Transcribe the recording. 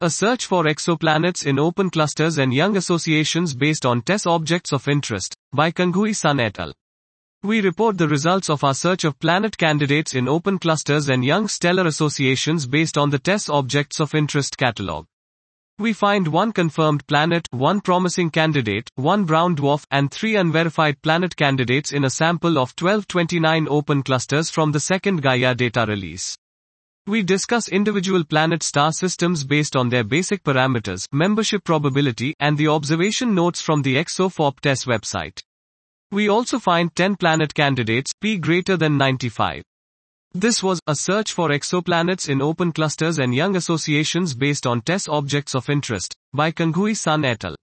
A search for exoplanets in open clusters and young associations based on TESS objects of interest, by Kanghui Sun et al. We report the results of our search of planet candidates in open clusters and young stellar associations based on the TESS objects of interest catalog. We find 1 confirmed planet, 1 promising candidate, 1 brown dwarf, and 3 unverified planet candidates in a sample of 1229 open clusters from the second Gaia data release. We discuss individual planet star systems based on their basic parameters, membership probability, and the observation notes from the ExoFOP TESS website. We also find 10 planet candidates, p greater than 95. This was a search for exoplanets in open clusters and young associations based on TESS objects of interest, by Kanghui Sun et al.